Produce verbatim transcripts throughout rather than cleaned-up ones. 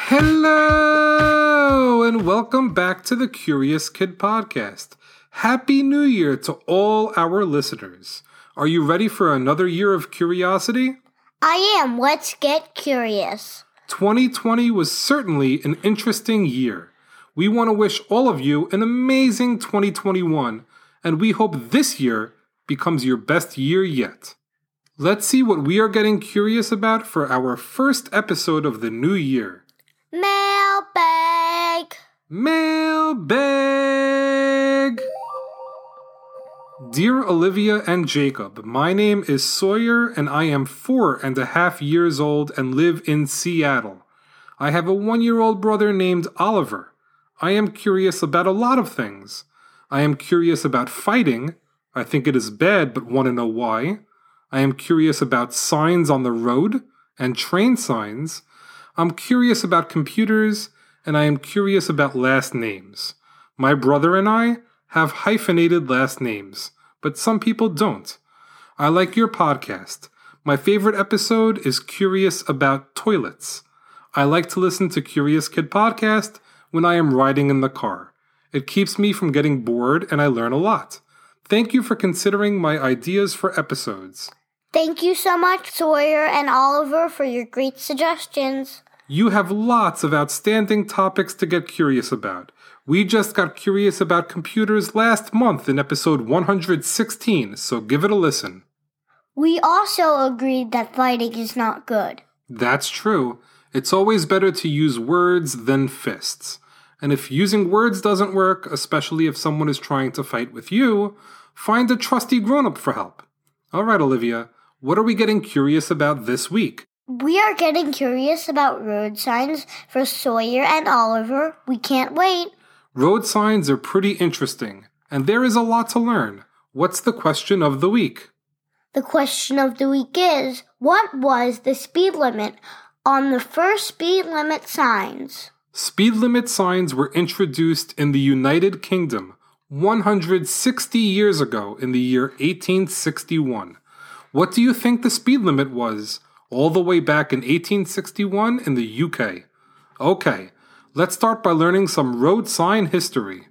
Hello, and welcome back to the Curious Kid Podcast. Happy New Year to all our listeners. Are you ready for another year of curiosity? I am. Let's get curious. twenty twenty was certainly an interesting year. We want to wish all of you an amazing twenty twenty-one, and we hope this year becomes your best year yet. Let's see what we are getting curious about for our first episode of the new year. Mailbag. Mailbag. Dear Olivia and Jacob, my name is Sawyer and I am four and a half years old and live in Seattle. I have a one-year-old brother named Oliver. I am curious about a lot of things. I am curious about fighting. I think it is bad, but want to know why. I am curious about signs on the road and train signs. I'm curious about computers, and I am curious about last names. My brother and I have hyphenated last names, but some people don't. I like your podcast. My favorite episode is Curious About Toilets. I like to listen to Curious Kid Podcast when I am riding in the car. It keeps me from getting bored, and I learn a lot. Thank you for considering my ideas for episodes. Thank you so much, Sawyer and Oliver, for your great suggestions. You have lots of outstanding topics to get curious about. We just got curious about computers last month in episode one hundred sixteen, so give it a listen. We also agreed that fighting is not good. That's true. It's always better to use words than fists. And if using words doesn't work, especially if someone is trying to fight with you, find a trusty grown-up for help. All right, Olivia, what are we getting curious about this week? We are getting curious about road signs for Sawyer and Oliver. We can't wait. Road signs are pretty interesting, and there is a lot to learn. What's the question of the week? The question of the week is, what was the speed limit on the first speed limit signs? Speed limit signs were introduced in the United Kingdom one hundred sixty years ago in the year eighteen sixty-one. What do you think the speed limit was all the way back in eighteen sixty-one in the U K? Okay, let's start by learning some road sign history.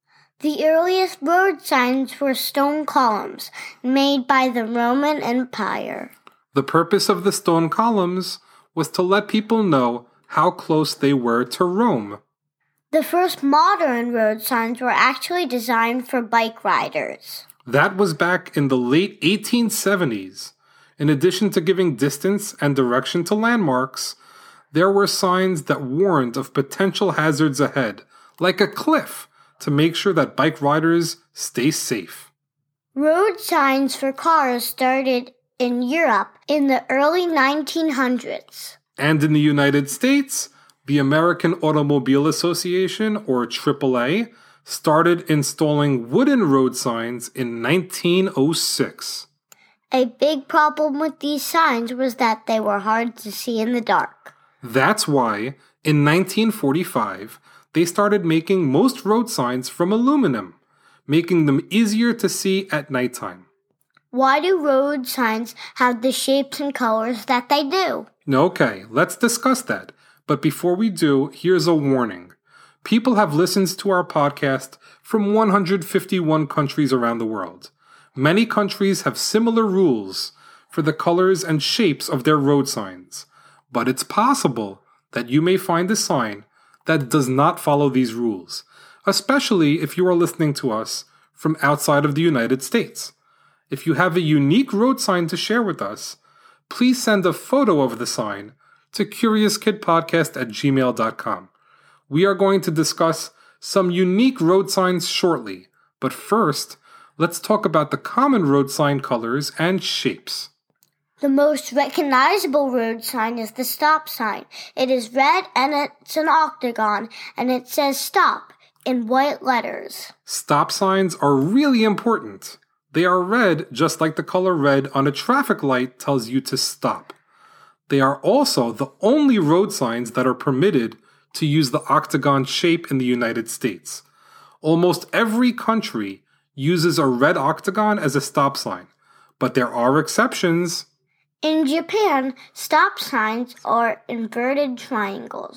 The earliest road signs were stone columns made by the Roman Empire. The purpose of the stone columns was to let people know how close they were to Rome. The first modern road signs were actually designed for bike riders. That was back in the late eighteen seventies. In addition to giving distance and direction to landmarks, there were signs that warned of potential hazards ahead, like a cliff, to make sure that bike riders stay safe. Road signs for cars started in Europe in the early nineteen hundreds. And in the United States, the American Automobile Association, or triple A, started installing wooden road signs in nineteen oh six. A big problem with these signs was that they were hard to see in the dark. That's why, in nineteen forty-five, they started making most road signs from aluminum, making them easier to see at nighttime. Why do road signs have the shapes and colors that they do? Okay, let's discuss that. But before we do, here's a warning. People have listened to our podcast from one hundred fifty-one countries around the world. Many countries have similar rules for the colors and shapes of their road signs, but it's possible that you may find a sign that does not follow these rules, especially if you are listening to us from outside of the United States. If you have a unique road sign to share with us, please send a photo of the sign to curious kid podcast at gmail dot com. We are going to discuss some unique road signs shortly, but first, let's talk about the common road sign colors and shapes. The most recognizable road sign is the stop sign. It is red and it's an octagon, and it says stop in white letters. Stop signs are really important. They are red just like the color red on a traffic light tells you to stop. They are also the only road signs that are permitted to use the octagon shape in the United States. Almost every country uses a red octagon as a stop sign, but there are exceptions. In Japan, stop signs are inverted triangles.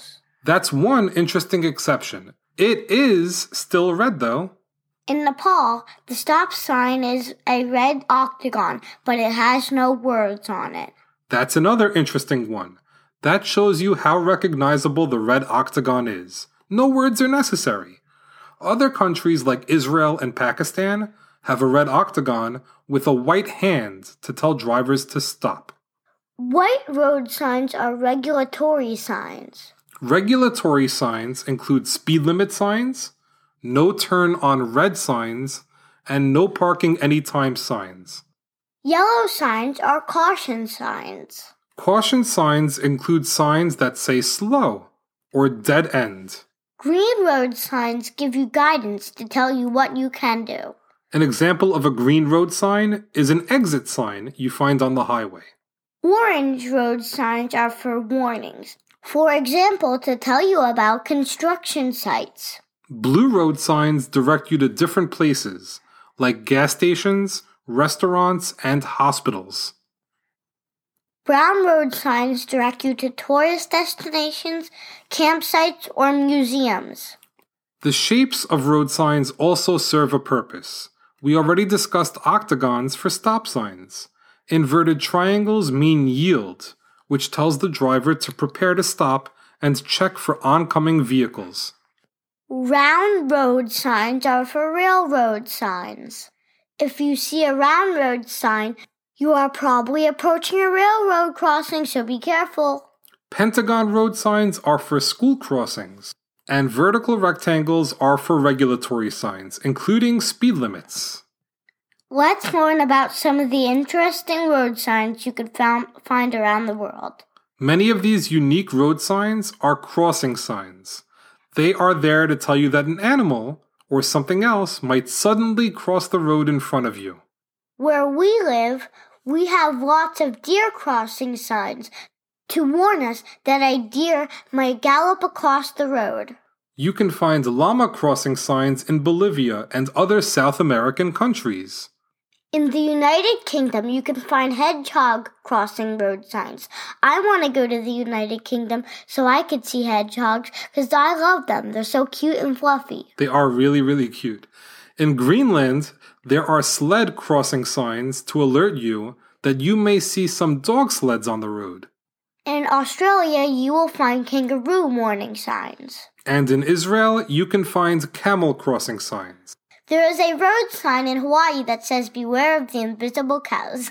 That's one interesting exception. It is still red, though. In Nepal, the stop sign is a red octagon, but it has no words on it. That's another interesting one. That shows you how recognizable the red octagon is. No words are necessary. Other countries like Israel and Pakistan have a red octagon with a white hand to tell drivers to stop. White road signs are regulatory signs. Regulatory signs include speed limit signs, no turn on red signs, and no parking anytime signs. Yellow signs are caution signs. Caution signs include signs that say slow or dead end. Green road signs give you guidance to tell you what you can do. An example of a green road sign is an exit sign you find on the highway. Orange road signs are for warnings. For example, to tell you about construction sites. Blue road signs direct you to different places, like gas stations, restaurants, and hospitals. Brown road signs direct you to tourist destinations, campsites, or museums. The shapes of road signs also serve a purpose. We already discussed octagons for stop signs. Inverted triangles mean yield, which tells the driver to prepare to stop and check for oncoming vehicles. Round road signs are for railroad signs. If you see a round road sign, you are probably approaching a railroad crossing, so be careful. Pentagon road signs are for school crossings, and vertical rectangles are for regulatory signs, including speed limits. Let's learn about some of the interesting road signs you could found, find around the world. Many of these unique road signs are crossing signs. They are there to tell you that an animal or something else might suddenly cross the road in front of you. Where we live, we have lots of deer crossing signs to warn us that a deer might gallop across the road. You can find llama crossing signs in Bolivia and other South American countries. In the United Kingdom, you can find hedgehog crossing road signs. I want to go to the United Kingdom so I could see hedgehogs because I love them. They're so cute and fluffy. They are really, really cute. In Greenland, there are sled crossing signs to alert you that you may see some dog sleds on the road. In Australia, you will find kangaroo warning signs. And in Israel, you can find camel crossing signs. There is a road sign in Hawaii that says, "Beware of the invisible cows."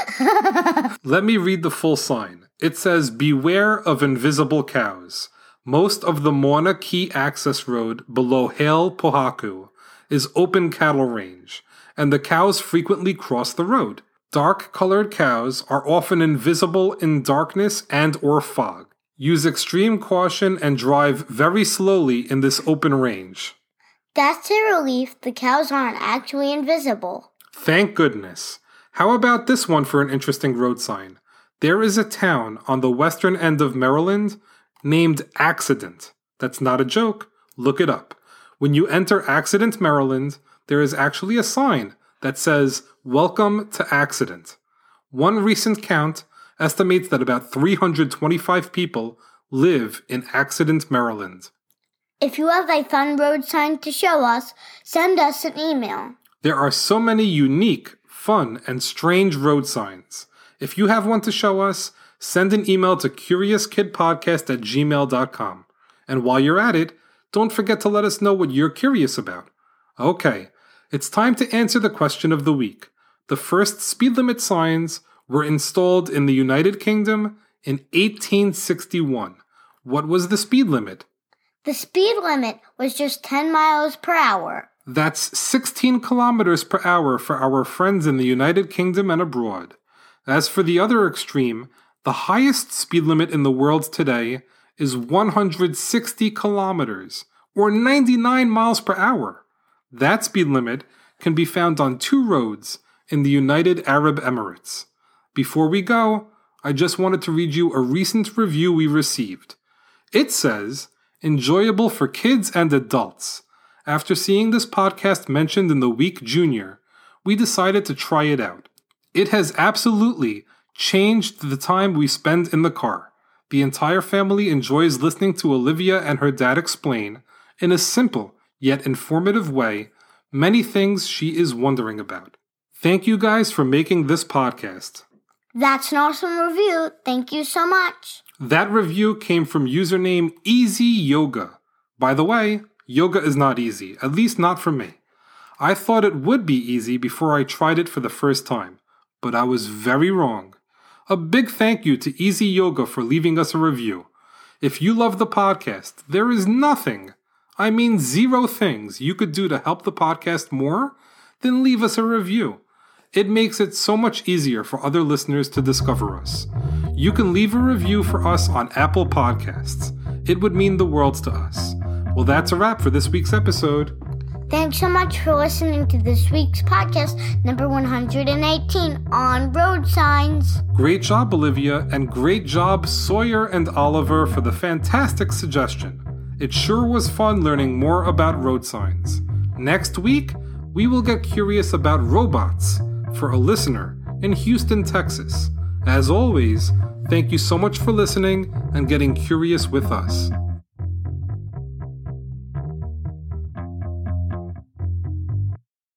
Let me read the full sign. It says, "Beware of invisible cows." Most of the Mauna Kea access road below Hale Pohaku is open cattle range, and the cows frequently cross the road. Dark-colored cows are often invisible in darkness and or fog. Use extreme caution and drive very slowly in this open range. That's a relief. The cows aren't actually invisible. Thank goodness. How about this one for an interesting road sign? There is a town on the western end of Maryland named Accident. That's not a joke. Look it up. When you enter Accident, Maryland, there is actually a sign that says, "Welcome to Accident." One recent count estimates that about three hundred twenty-five people live in Accident, Maryland. If you have a fun road sign to show us, send us an email. There are so many unique, fun, and strange road signs. If you have one to show us, send an email to curious kid podcast at gmail dot com. And while you're at it, don't forget to let us know what you're curious about. Okay, it's time to answer the question of the week. The first speed limit signs were installed in the United Kingdom in eighteen sixty-one. What was the speed limit? The speed limit was just ten miles per hour. That's sixteen kilometers per hour for our friends in the United Kingdom and abroad. As for the other extreme, the highest speed limit in the world today is one hundred sixty kilometers, or ninety-nine miles per hour. That speed limit can be found on two roads in the United Arab Emirates. Before we go, I just wanted to read you a recent review we received. It says, "Enjoyable for kids and adults. After seeing this podcast mentioned in the week Junior, we decided to try it out. It has absolutely changed the time we spend in the car. The entire family enjoys listening to Olivia and her dad explain, in a simple yet informative way, many things she is wondering about. Thank you guys for making this podcast. That's an awesome review. Thank you so much. That review came from username Easy Yoga. By the way, yoga is not easy, at least not for me. I thought it would be easy before I tried it for the first time, but I was very wrong. A big thank you to Easy Yoga for leaving us a review. If you love the podcast, there is nothing, I mean zero things you could do to help the podcast more than leave us a review. It makes it so much easier for other listeners to discover us. You can leave a review for us on Apple Podcasts. It would mean the world to us. Well, that's a wrap for this week's episode. Thanks so much for listening to this week's podcast, number one hundred eighteen, on road signs. Great job, Olivia, and great job, Sawyer and Oliver, for the fantastic suggestion. It sure was fun learning more about road signs. Next week, we will get curious about robots for a listener in Houston, Texas. As always, thank you so much for listening and getting curious with us.